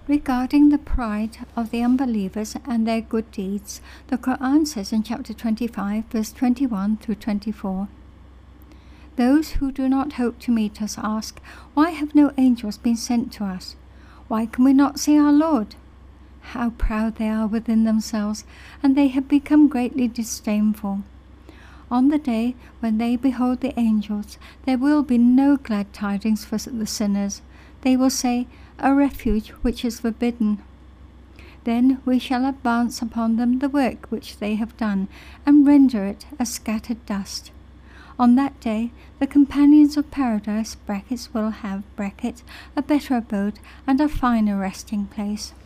Regarding the pride of the unbelievers and their good deeds, the Quran says in chapter 25, verse 21 through 24, "Those who do not hope to meet us ask, 'Why have no angels been sent to us? Why can we not see our Lord?' How proud they are within themselves, and they have become greatly disdainful. On the day when they behold the angels, there will be no glad tidings for the sinners. They will say, 'A refuge which is forbidden.' Then we shall advance upon them the work which they have done, and render it as scattered dust. On that day, the companions of paradise (will have) a better abode and a finer resting place."